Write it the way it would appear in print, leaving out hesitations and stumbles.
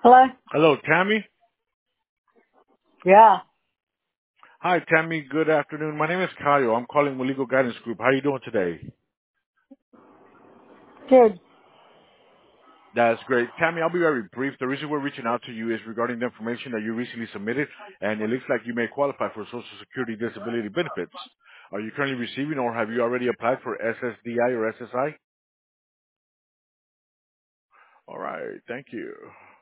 Hello? Hello, Tammy. Yeah. Hi, Tammy. Good afternoon. My name is Kyle. I'm calling with Legal Guidance Group. How are you doing today? Good. That's great. Tammy, I'll be very brief. The reason we're reaching out to you is regarding the information that you recently submitted, and it looks like you may qualify for Social Security disability benefits. Are you currently receiving or have you already applied for SSDI or SSI? All right. Thank you.